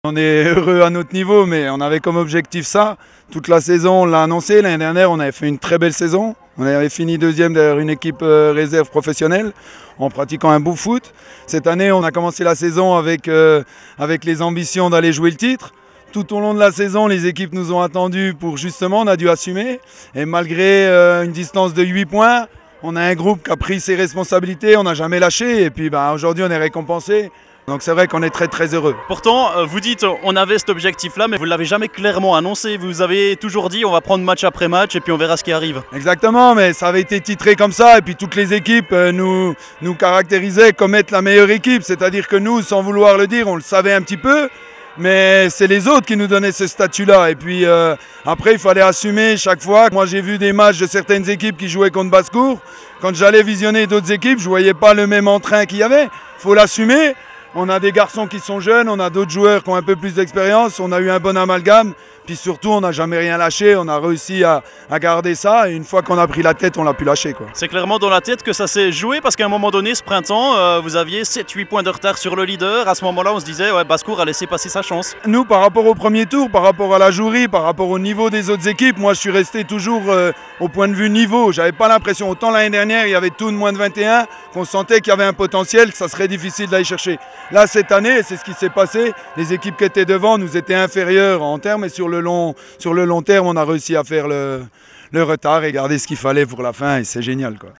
On est heureux à notre niveau, mais on avait comme objectif ça. Toute la saison, on l'a annoncé. L'année dernière, on avait fait une très belle saison. On avait fini deuxième derrière une équipe réserve professionnelle en pratiquant un beau foot. Cette année, on a commencé la saison avec les ambitions d'aller jouer le titre. Tout au long de la saison, les équipes nous ont attendus pour justement, on a dû assumer. Et malgré une distance de 8 points, on a un groupe qui a pris ses responsabilités, on n'a jamais lâché. Et puis aujourd'hui, on est récompensé. Donc c'est vrai qu'on est très très heureux. Pourtant, vous dites on avait cet objectif-là, mais vous ne l'avez jamais clairement annoncé. Vous avez toujours dit on va prendre match après match et puis on verra ce qui arrive. Exactement, mais ça avait été titré comme ça. Et puis toutes les équipes nous caractérisaient comme être la meilleure équipe. C'est-à-dire que nous, sans vouloir le dire, on le savait un petit peu. Mais c'est les autres qui nous donnaient ce statut-là. Et puis après, il fallait assumer chaque fois. Moi, j'ai vu des matchs de certaines équipes qui jouaient contre Basse-Cour. Quand j'allais visionner d'autres équipes, je ne voyais pas le même entrain qu'il y avait. Il faut l'assumer. On a des garçons qui sont jeunes, on a d'autres joueurs qui ont un peu plus d'expérience, on a eu un bon amalgame, puis surtout on n'a jamais rien lâché, on a réussi à garder ça et une fois qu'on a pris la tête, on l'a pu lâcher, quoi. C'est clairement dans la tête que ça s'est joué parce qu'à un moment donné, ce printemps, vous aviez 7-8 points de retard sur le leader. À ce moment-là, on se disait, ouais, Basse-Cour a laissé passer sa chance. Nous, par rapport au premier tour, par rapport à la jouerie, par rapport au niveau des autres équipes, moi je suis resté toujours au point de vue niveau. J'avais pas l'impression, autant l'année dernière, il y avait tout de moins de 21, qu'on sentait qu'il y avait un potentiel, que ça serait difficile d'aller chercher. Là, cette année, c'est ce qui s'est passé. Les équipes qui étaient devant nous étaient inférieures en termes et sur le long terme, on a réussi à faire le retard et garder ce qu'il fallait pour la fin et c'est génial, quoi.